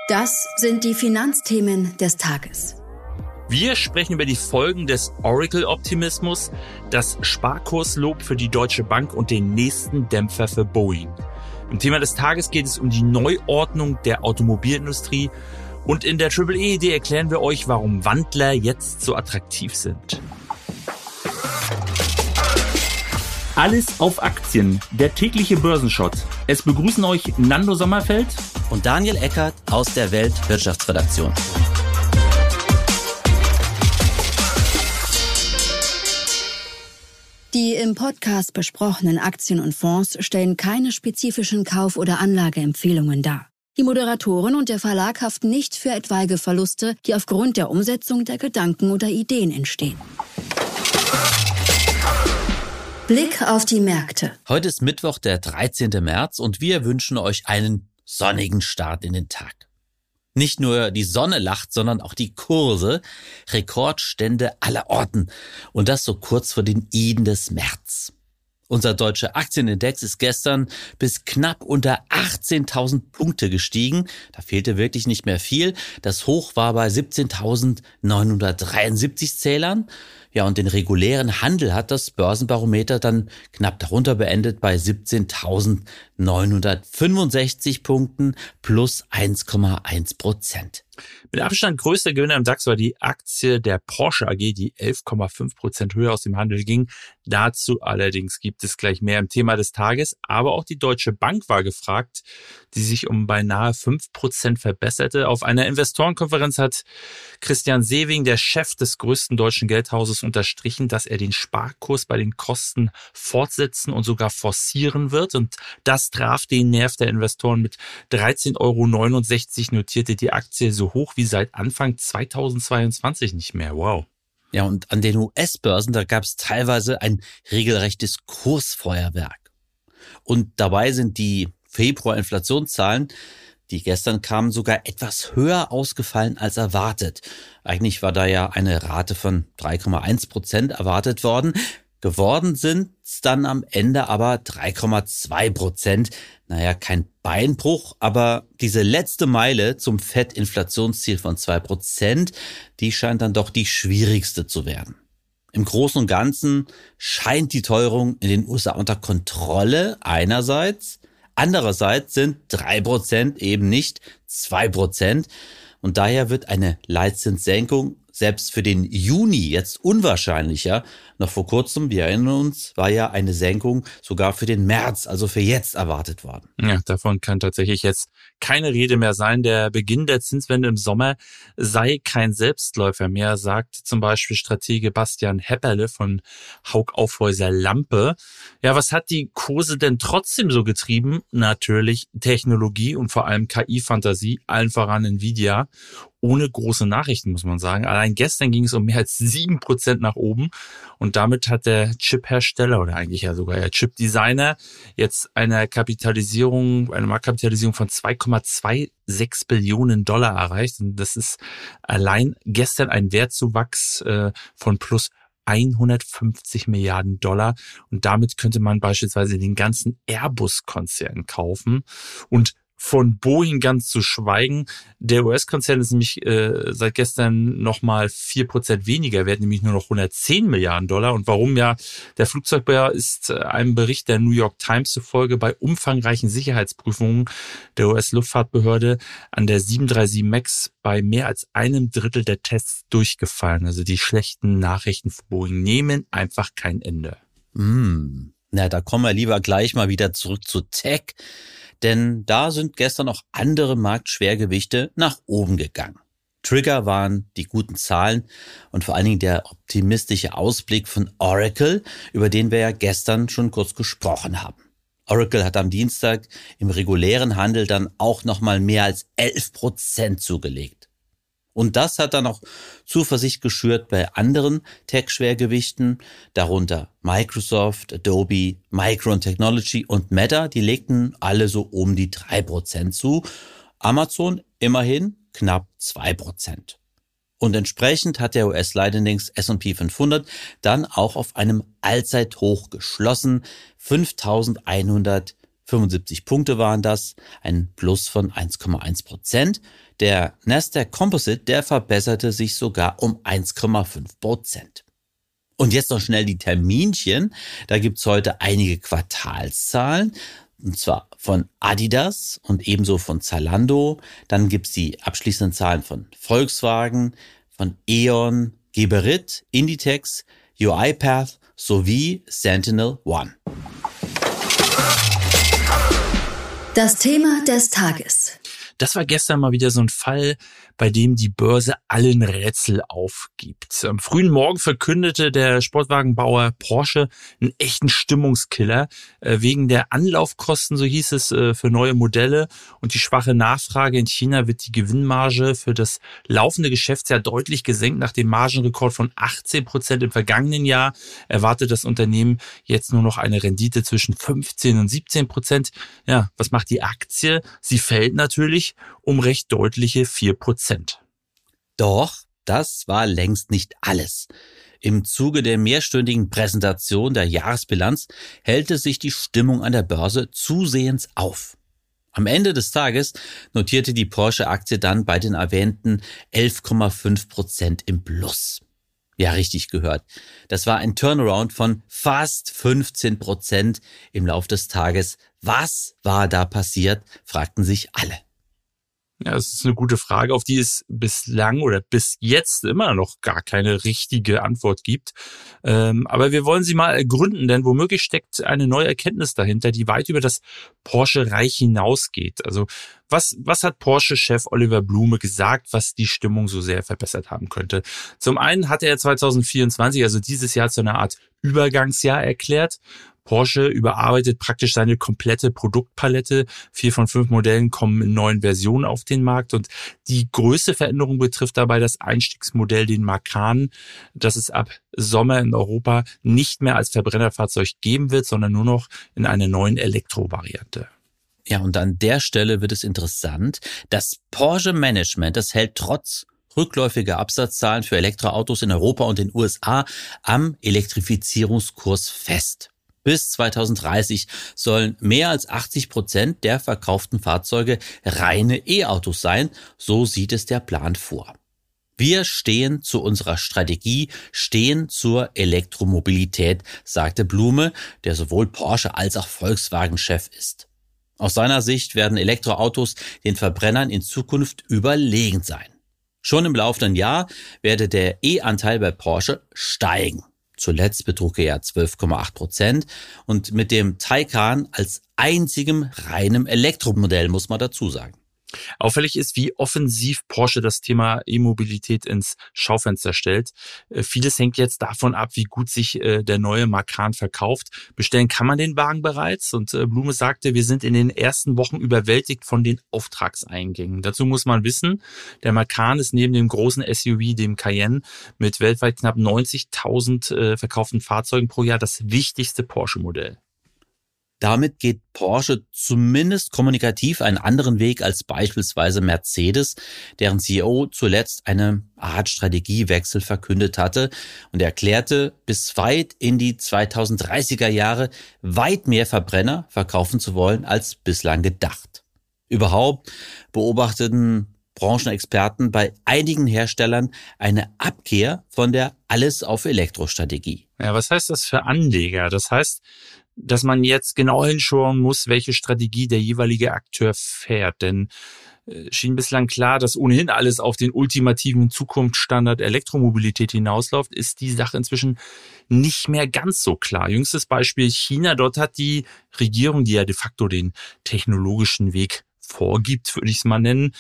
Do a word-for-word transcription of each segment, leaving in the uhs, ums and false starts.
Das sind die Finanzthemen des Tages. Wir sprechen über die Folgen des Oracle-Optimismus, das Sparkurslob für die Deutsche Bank und den nächsten Dämpfer für Boeing. Im Thema des Tages geht es um die Neuordnung der Automobilindustrie und in der Triple E E D erklären wir euch, warum Wandler jetzt so attraktiv sind. Alles auf Aktien, der tägliche Börsenschott. Es begrüßen euch Nando Sommerfeld und Daniel Eckert aus der Weltwirtschaftsredaktion. Die im Podcast besprochenen Aktien und Fonds stellen keine spezifischen Kauf- oder Anlageempfehlungen dar. Die Moderatoren und der Verlag haften nicht für etwaige Verluste, die aufgrund der Umsetzung der Gedanken oder Ideen entstehen. Blick auf die Märkte. Heute ist Mittwoch, der dreizehnten März und wir wünschen euch einen sonnigen Start in den Tag. Nicht nur die Sonne lacht, sondern auch die Kurse. Rekordstände aller Orten. Und das so kurz vor den Iden des März. Unser deutscher Aktienindex ist gestern bis knapp unter achtzehntausend Punkte gestiegen. Da fehlte wirklich nicht mehr viel. Das Hoch war bei siebzehntausendneunhundertdreiundsiebzig Zählern. Ja, und den regulären Handel hat das Börsenbarometer dann knapp darunter beendet bei siebzehntausendneunhundertfünfundsechzig Punkten plus eins Komma eins Prozent. Mit Abstand größter Gewinner im DAX war die Aktie der Porsche A G, die elf Komma fünf Prozent höher aus dem Handel ging. Dazu allerdings gibt es gleich mehr im Thema des Tages. Aber auch die Deutsche Bank war gefragt, die sich um beinahe fünf Prozent verbesserte. Auf einer Investorenkonferenz hat Christian Sewing, der Chef des größten deutschen Geldhauses, unterstrichen, dass er den Sparkurs bei den Kosten fortsetzen und sogar forcieren wird. Und das traf den Nerv der Investoren. Mit dreizehn Komma neunundsechzig Euro notierte die Aktie so hoch wie seit Anfang zweitausendzweiundzwanzig nicht mehr. Wow. Ja, und an den U S-Börsen, da gab es teilweise ein regelrechtes Kursfeuerwerk. Und dabei sind die Februar-Inflationszahlen, die gestern kamen, sogar etwas höher ausgefallen als erwartet. Eigentlich war da ja eine Rate von drei Komma eins Prozent erwartet worden. Geworden sind es dann am Ende aber drei Komma zwei Prozent. Naja, kein Beinbruch, aber diese letzte Meile zum Fed-Inflationsziel von zwei Prozent, die scheint dann doch die schwierigste zu werden. Im Großen und Ganzen scheint die Teuerung in den U S A unter Kontrolle einerseits, andererseits sind drei Prozent eben nicht zwei Prozent und daher wird eine Leitzinssenkung selbst für den Juni jetzt unwahrscheinlicher. Noch vor kurzem, wir erinnern uns, war ja eine Senkung sogar für den März, also für jetzt erwartet worden. Ja, davon kann tatsächlich jetzt keine Rede mehr sein. Der Beginn der Zinswende im Sommer sei kein Selbstläufer mehr, sagt zum Beispiel Stratege Bastian Hepperle von Hauck Aufhäuser Lampe. Ja, was hat die Kurse denn trotzdem so getrieben? Natürlich Technologie und vor allem K I-Fantasie, allen voran Nvidia. Ohne große Nachrichten, muss man sagen. Allein gestern ging es um mehr als sieben Prozent nach oben. Und damit hat der Chip-Hersteller oder eigentlich ja sogar der Chip-Designer jetzt eine Kapitalisierung, eine Marktkapitalisierung von zwei Komma sechsundzwanzig Billionen Dollar erreicht. Und das ist allein gestern ein Wertzuwachs äh, von plus hundertfünfzig Milliarden Dollar. Und damit könnte man beispielsweise den ganzen Airbus-Konzern kaufen. Und von Boeing ganz zu schweigen. Der U S-Konzern ist nämlich äh, seit gestern nochmal vier Prozent weniger wert, nämlich nur noch hundertzehn Milliarden Dollar. Und warum? Ja, der Flugzeugbauer ist äh, einem Bericht der New York Times zufolge bei umfangreichen Sicherheitsprüfungen der U S-Luftfahrtbehörde an der sieben drei sieben MAX bei mehr als einem Drittel der Tests durchgefallen. Also die schlechten Nachrichten für Boeing nehmen einfach kein Ende. Mm, na, da kommen wir lieber gleich mal wieder zurück zu Tech. Denn da sind gestern auch andere Marktschwergewichte nach oben gegangen. Trigger waren die guten Zahlen und vor allen Dingen der optimistische Ausblick von Oracle, über den wir ja gestern schon kurz gesprochen haben. Oracle hat am Dienstag im regulären Handel dann auch nochmal mehr als elf Prozent zugelegt. Und das hat dann auch Zuversicht geschürt bei anderen Tech-Schwergewichten, darunter Microsoft, Adobe, Micron Technology und Meta, die legten alle so um die drei Prozent zu. Amazon immerhin knapp zwei Prozent. Und entsprechend hat der U S-Leitindex S und P fünfhundert dann auch auf einem Allzeithoch geschlossen, fünftausendeinhundertfünfundvierzig fünfundsiebzig Punkte waren das, ein Plus von eins Komma eins Prozent. Der Nasdaq Composite, der verbesserte sich sogar um eins Komma fünf Prozent. Und jetzt noch schnell die Terminchen. Da gibt's heute einige Quartalszahlen, und zwar von Adidas und ebenso von Zalando. Dann gibt's die abschließenden Zahlen von Volkswagen, von E.ON, Geberit, Inditex, UiPath sowie Sentinel One. Das Thema des Tages. Das war gestern mal wieder so ein Fall, bei dem die Börse allen Rätsel aufgibt. Am frühen Morgen verkündete der Sportwagenbauer Porsche einen echten Stimmungskiller äh, wegen der Anlaufkosten, so hieß es, äh, für neue Modelle und die schwache Nachfrage in China wird die Gewinnmarge für das laufende Geschäftsjahr deutlich gesenkt. Nach dem Margenrekord von achtzehn Prozent im vergangenen Jahr erwartet das Unternehmen jetzt nur noch eine Rendite zwischen fünfzehn und siebzehn Prozent. Ja, was macht die Aktie? Sie fällt natürlich um recht deutliche vier Prozent. Doch, das war längst nicht alles. Im Zuge der mehrstündigen Präsentation der Jahresbilanz hellte sich die Stimmung an der Börse zusehends auf. Am Ende des Tages notierte die Porsche-Aktie dann bei den erwähnten elf Komma fünf Prozent im Plus. Ja, richtig gehört. Das war ein Turnaround von fast fünfzehn Prozent im Lauf des Tages. Was war da passiert, fragten sich alle. Ja, das ist eine gute Frage, auf die es bislang oder bis jetzt immer noch gar keine richtige Antwort gibt. Ähm, aber wir wollen sie mal ergründen, denn womöglich steckt eine neue Erkenntnis dahinter, die weit über das Porsche-Reich hinausgeht. Also was, was hat Porsche-Chef Oliver Blume gesagt, was die Stimmung so sehr verbessert haben könnte? Zum einen hat er zwanzig vierundzwanzig, also dieses Jahr, zu einer Art Übergangsjahr erklärt. Porsche überarbeitet praktisch seine komplette Produktpalette. Vier von fünf Modellen kommen in neuen Versionen auf den Markt und die größte Veränderung betrifft dabei das Einstiegsmodell, den Macan, das es ab Sommer in Europa nicht mehr als Verbrennerfahrzeug geben wird, sondern nur noch in einer neuen Elektrovariante. Ja, und an der Stelle wird es interessant. Das Porsche-Management, das hält trotz rückläufiger Absatzzahlen für Elektroautos in Europa und den U S A am Elektrifizierungskurs fest. Bis zwanzig dreißig sollen mehr als achtzig Prozent der verkauften Fahrzeuge reine E-Autos sein. So sieht es der Plan vor. Wir stehen zu unserer Strategie, stehen zur Elektromobilität, sagte Blume, der sowohl Porsche als auch Volkswagen-Chef ist. Aus seiner Sicht werden Elektroautos den Verbrennern in Zukunft überlegen sein. Schon im laufenden Jahr werde der E-Anteil bei Porsche steigen. Zuletzt betrug er ja zwölf Komma acht Prozent und mit dem Taycan als einzigem reinem Elektromodell, muss man dazu sagen. Auffällig ist, wie offensiv Porsche das Thema E-Mobilität ins Schaufenster stellt. Vieles hängt jetzt davon ab, wie gut sich der neue Macan verkauft. Bestellen kann man den Wagen bereits und Blume sagte, wir sind in den ersten Wochen überwältigt von den Auftragseingängen. Dazu muss man wissen, der Macan ist neben dem großen S U V, dem Cayenne, mit weltweit knapp neunzigtausend verkauften Fahrzeugen pro Jahr das wichtigste Porsche-Modell. Damit geht Porsche zumindest kommunikativ einen anderen Weg als beispielsweise Mercedes, deren C E O zuletzt eine Art Strategiewechsel verkündet hatte und erklärte, bis weit in die zweitausenddreißiger Jahre weit mehr Verbrenner verkaufen zu wollen als bislang gedacht. Überhaupt beobachteten Branchenexperten bei einigen Herstellern eine Abkehr von der Alles-auf-Elektro-Strategie. Ja, was heißt das für Anleger? Das heißt, dass man jetzt genau hinschauen muss, welche Strategie der jeweilige Akteur fährt. Denn äh, schien bislang klar, dass ohnehin alles auf den ultimativen Zukunftsstandard Elektromobilität hinausläuft, ist die Sache inzwischen nicht mehr ganz so klar. Jüngstes Beispiel China, dort hat die Regierung, die ja de facto den technologischen Weg vorgibt, würde ich es mal nennen,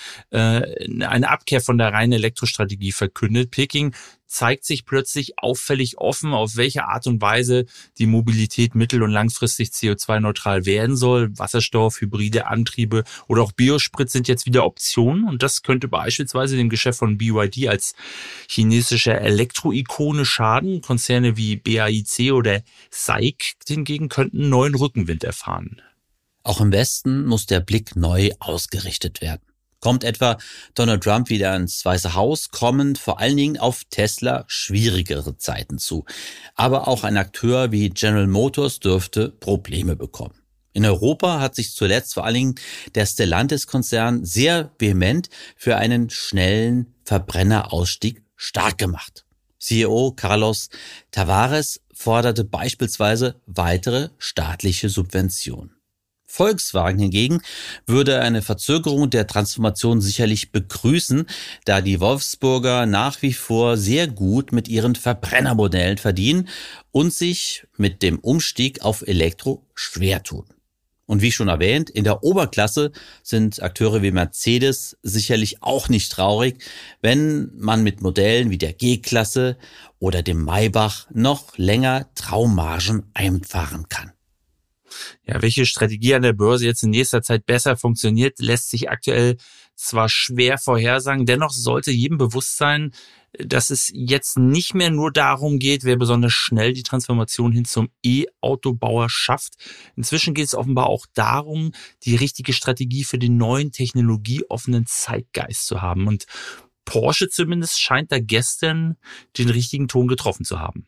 eine Abkehr von der reinen Elektrostrategie verkündet. Peking zeigt sich plötzlich auffällig offen, auf welche Art und Weise die Mobilität mittel- und langfristig C O zwei neutral werden soll. Wasserstoff, hybride Antriebe oder auch Biosprit sind jetzt wieder Optionen und das könnte beispielsweise dem Geschäft von B Y D als chinesischer Elektroikone schaden. Konzerne wie B A I C oder S A I C hingegen könnten neuen Rückenwind erfahren. Auch im Westen muss der Blick neu ausgerichtet werden. Kommt etwa Donald Trump wieder ins Weiße Haus, kommen vor allen Dingen auf Tesla schwierigere Zeiten zu. Aber auch ein Akteur wie General Motors dürfte Probleme bekommen. In Europa hat sich zuletzt vor allen Dingen der Stellantis-Konzern sehr vehement für einen schnellen Verbrennerausstieg stark gemacht. C E O Carlos Tavares forderte beispielsweise weitere staatliche Subventionen. Volkswagen hingegen würde eine Verzögerung der Transformation sicherlich begrüßen, da die Wolfsburger nach wie vor sehr gut mit ihren Verbrennermodellen verdienen und sich mit dem Umstieg auf Elektro schwer tun. Und wie schon erwähnt, in der Oberklasse sind Akteure wie Mercedes sicherlich auch nicht traurig, wenn man mit Modellen wie der G-Klasse oder dem Maybach noch länger Traummargen einfahren kann. Ja, welche Strategie an der Börse jetzt in nächster Zeit besser funktioniert, lässt sich aktuell zwar schwer vorhersagen, dennoch sollte jedem bewusst sein, dass es jetzt nicht mehr nur darum geht, wer besonders schnell die Transformation hin zum E-Autobauer schafft. Inzwischen geht es offenbar auch darum, die richtige Strategie für den neuen technologieoffenen Zeitgeist zu haben. Und Porsche zumindest scheint da gestern den richtigen Ton getroffen zu haben.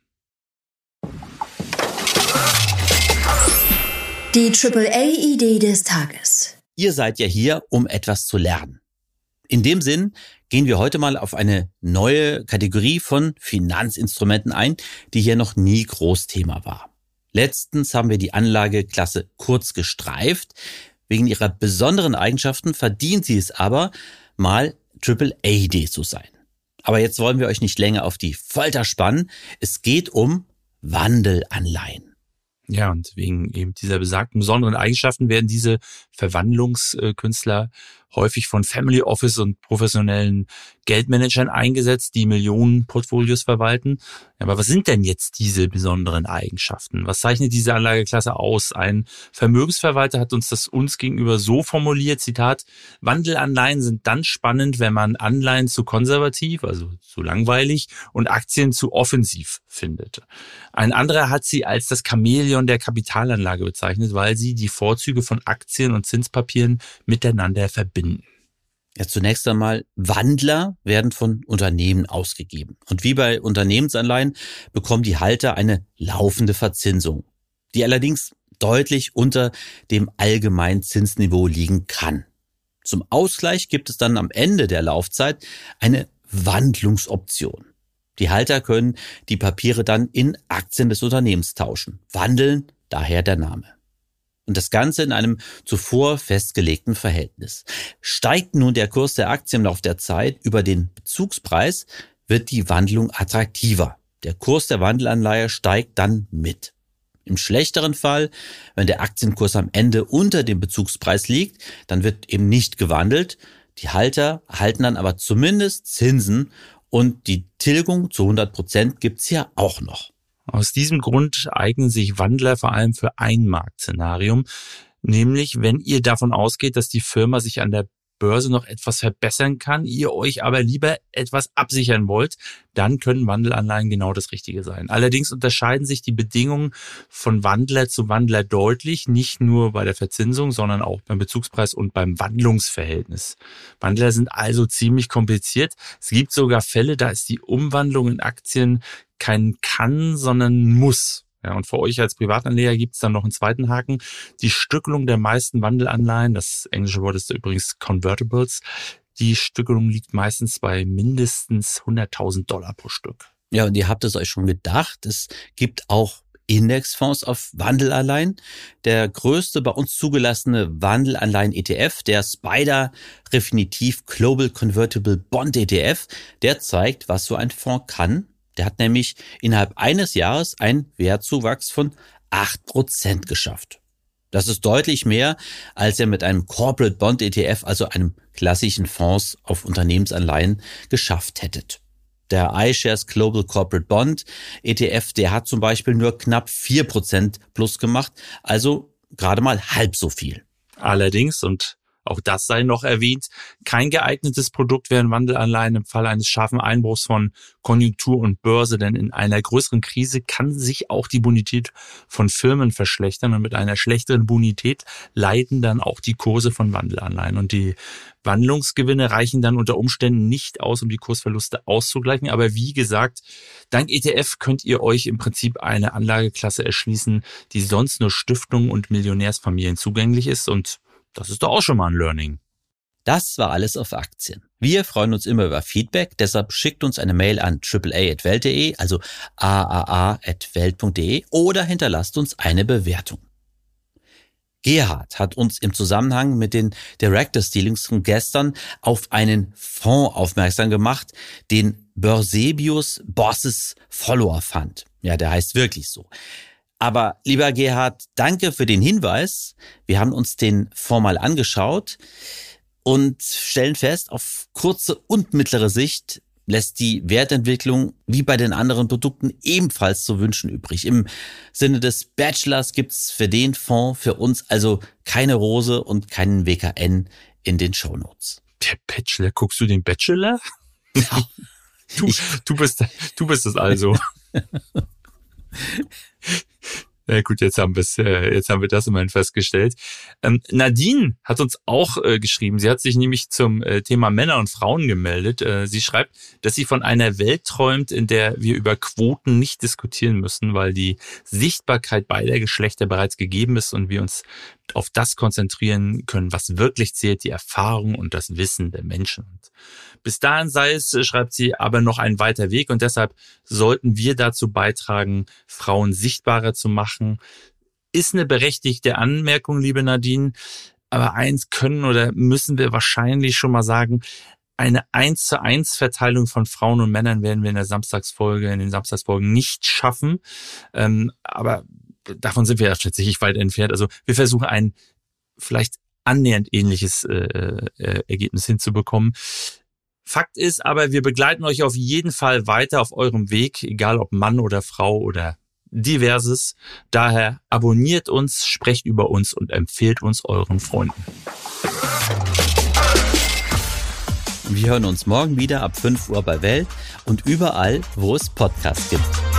Die Triple A-Idee des Tages. Ihr seid ja hier, um etwas zu lernen. In dem Sinn gehen wir heute mal auf eine neue Kategorie von Finanzinstrumenten ein, die hier noch nie Großthema war. Letztens haben wir die Anlageklasse kurz gestreift. Wegen ihrer besonderen Eigenschaften verdient sie es aber, mal Triple A-Idee zu sein. Aber jetzt wollen wir euch nicht länger auf die Folter spannen. Es geht um Wandelanleihen. Ja, und wegen eben dieser besagten besonderen Eigenschaften werden diese Verwandlungskünstler häufig von Family Office und professionellen Geldmanagern eingesetzt, die Millionen Portfolios verwalten. Aber was sind denn jetzt diese besonderen Eigenschaften? Was zeichnet diese Anlageklasse aus? Ein Vermögensverwalter hat uns das uns gegenüber so formuliert, Zitat, Wandelanleihen sind dann spannend, wenn man Anleihen zu konservativ, also zu langweilig und Aktien zu offensiv findet. Ein anderer hat sie als das Chamäleon der Kapitalanlage bezeichnet, weil sie die Vorzüge von Aktien und Zinspapieren miteinander verbinden. Ja, zunächst einmal, Wandler werden von Unternehmen ausgegeben. Und wie bei Unternehmensanleihen bekommen die Halter eine laufende Verzinsung, die allerdings deutlich unter dem allgemeinen Zinsniveau liegen kann. Zum Ausgleich gibt es dann am Ende der Laufzeit eine Wandlungsoption. Die Halter können die Papiere dann in Aktien des Unternehmens tauschen. Wandeln, daher der Name. Und das Ganze in einem zuvor festgelegten Verhältnis. Steigt nun der Kurs der Aktie im Laufe der Zeit über den Bezugspreis, wird die Wandlung attraktiver. Der Kurs der Wandelanleihe steigt dann mit. Im schlechteren Fall, wenn der Aktienkurs am Ende unter dem Bezugspreis liegt, dann wird eben nicht gewandelt. Die Halter erhalten dann aber zumindest Zinsen und die Tilgung zu hundert Prozent gibt's ja auch noch. Aus diesem Grund eignen sich Wandler vor allem für ein Marktszenarium, nämlich wenn ihr davon ausgeht, dass die Firma sich an der Börse noch etwas verbessern kann, ihr euch aber lieber etwas absichern wollt, dann können Wandelanleihen genau das Richtige sein. Allerdings unterscheiden sich die Bedingungen von Wandler zu Wandler deutlich, nicht nur bei der Verzinsung, sondern auch beim Bezugspreis und beim Wandlungsverhältnis. Wandler sind also ziemlich kompliziert. Es gibt sogar Fälle, da ist die Umwandlung in Aktien kein Kann, sondern Muss. Ja, und für euch als Privatanleger gibt es dann noch einen zweiten Haken. Die Stückelung der meisten Wandelanleihen, das englische Wort ist übrigens Convertibles, die Stückelung liegt meistens bei mindestens hunderttausend Dollar pro Stück. Ja, und ihr habt es euch schon gedacht, es gibt auch Indexfonds auf Wandelanleihen. Der größte bei uns zugelassene Wandelanleihen-E T F, der Spider Refinitiv Global Convertible Bond E T F, der zeigt, was so ein Fonds kann. Der hat nämlich innerhalb eines Jahres einen Wertzuwachs von acht Prozent geschafft. Das ist deutlich mehr, als er mit einem Corporate Bond E T F, also einem klassischen Fonds auf Unternehmensanleihen, geschafft hätte. Der iShares Global Corporate Bond E T F, der hat zum Beispiel nur knapp vier Prozent plus gemacht, also gerade mal halb so viel. Allerdings, und Auch das sei noch erwähnt. Kein geeignetes Produkt wären Wandelanleihen im Fall eines scharfen Einbruchs von Konjunktur und Börse, denn in einer größeren Krise kann sich auch die Bonität von Firmen verschlechtern und mit einer schlechteren Bonität leiden dann auch die Kurse von Wandelanleihen. Und die Wandlungsgewinne reichen dann unter Umständen nicht aus, um die Kursverluste auszugleichen. Aber wie gesagt, dank E T F könnt ihr euch im Prinzip eine Anlageklasse erschließen, die sonst nur Stiftungen und Millionärsfamilien zugänglich ist, und das ist doch auch schon mal ein Learning. Das war alles auf Aktien. Wir freuen uns immer über Feedback, deshalb schickt uns eine Mail an triple a at welt punkt de, also a a a at welt punkt de, oder hinterlasst uns eine Bewertung. Gerhard hat uns im Zusammenhang mit den Directors Dealings von gestern auf einen Fonds aufmerksam gemacht, den Börsebius Bosses Follower Fund. Ja, der heißt wirklich so. Aber lieber Gerhard, danke für den Hinweis. Wir haben uns den Fonds mal angeschaut und stellen fest, auf kurze und mittlere Sicht lässt die Wertentwicklung wie bei den anderen Produkten ebenfalls zu wünschen übrig. Im Sinne des Bachelors gibt's für den Fonds für uns also keine Rose und keinen W K N in den Shownotes. Der Bachelor? Guckst du den Bachelor? Ja. Du, du bist, du bist es also. Na gut, jetzt haben wir es, jetzt haben wir das immerhin festgestellt. Ähm, Nadine hat uns auch äh, geschrieben. Sie hat sich nämlich zum äh, Thema Männer und Frauen gemeldet. Äh, sie schreibt, dass sie von einer Welt träumt, in der wir über Quoten nicht diskutieren müssen, weil die Sichtbarkeit beider Geschlechter bereits gegeben ist und wir uns auf das konzentrieren können, was wirklich zählt, die Erfahrung und das Wissen der Menschen. Und bis dahin sei es, schreibt sie, aber noch ein weiter Weg, und deshalb sollten wir dazu beitragen, Frauen sichtbarer zu machen. Ist eine berechtigte Anmerkung, liebe Nadine, aber eins können oder müssen wir wahrscheinlich schon mal sagen: eine eins zu eins Verteilung von Frauen und Männern werden wir in der Samstagsfolge, in den Samstagsfolgen nicht schaffen, ähm, aber davon sind wir ja tatsächlich weit entfernt. Also wir versuchen ein vielleicht annähernd ähnliches äh, äh, Ergebnis hinzubekommen. Fakt ist aber, wir begleiten euch auf jeden Fall weiter auf eurem Weg, egal ob Mann oder Frau oder diverses. Daher abonniert uns, sprecht über uns und empfehlt uns euren Freunden. Wir hören uns morgen wieder ab fünf Uhr bei Welt und überall, wo es Podcasts gibt.